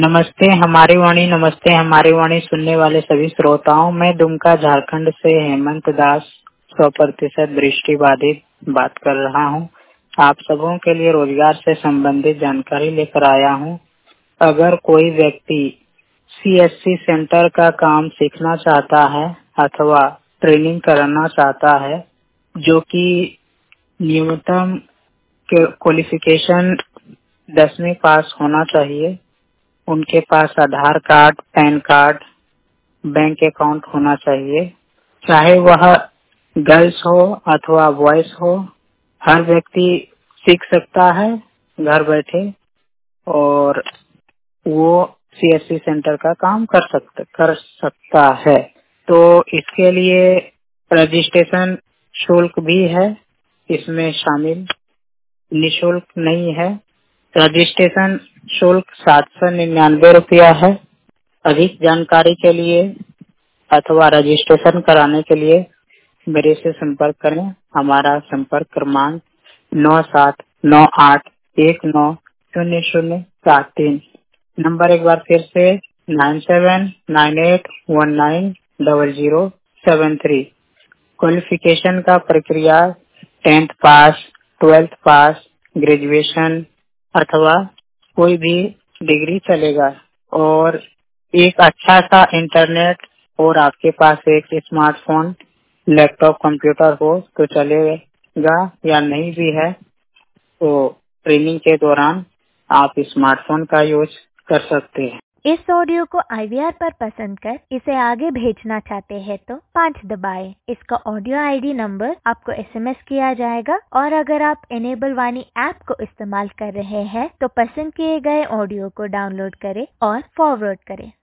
नमस्ते हमारी वाणी सुनने वाले सभी श्रोताओं। मैं दुमका झारखंड से हेमंत दास 100% दृष्टिबाधित बात कर रहा हूं। आप सबों के लिए रोजगार से संबंधित जानकारी लेकर आया हूं। अगर कोई व्यक्ति सीएससी सेंटर का काम सीखना चाहता है अथवा ट्रेनिंग कराना चाहता है, जो कि न्यूनतम क्वालिफिकेशन 10वीं पास होना चाहिए, उनके पास Aadhaar card, PAN card, bank account होना चाहिए। चाहे वह गर्ल्स हो अथवा बॉयज हो, हर व्यक्ति सीख सकता है घर बैठे, और वो सीएससी सेंटर का काम कर सकता है। तो इसके लिए रजिस्ट्रेशन शुल्क भी है, इसमें शामिल, निःशुल्क नहीं है। रजिस्ट्रेशन शुल्क 799 रुपया है। अधिक जानकारी के लिए अथवा रजिस्ट्रेशन कराने के लिए मेरे से संपर्क करें। हमारा संपर्क क्रमांक 9798190073। नंबर एक बार फिर से 9798190073। क्वालिफिकेशन का प्रक्रिया 10th पास, 12th पास, ग्रेजुएशन अथवा कोई भी डिग्री चलेगा, और एक अच्छा सा इंटरनेट और आपके पास एक स्मार्टफोन, लैपटॉप, कंप्यूटर हो तो चलेगा, या नहीं भी है तो ट्रेनिंग के दौरान आप स्मार्टफोन का यूज कर सकते हैं। इस ऑडियो को IVR पर पसंद कर इसे आगे भेजना चाहते हैं तो 5 दबाएं। इसका ऑडियो ID नंबर आपको SMS किया जाएगा, और अगर आप एनेबल वाणी ऐप को इस्तेमाल कर रहे हैं तो पसंद किए गए ऑडियो को डाउनलोड करें और फॉरवर्ड करें।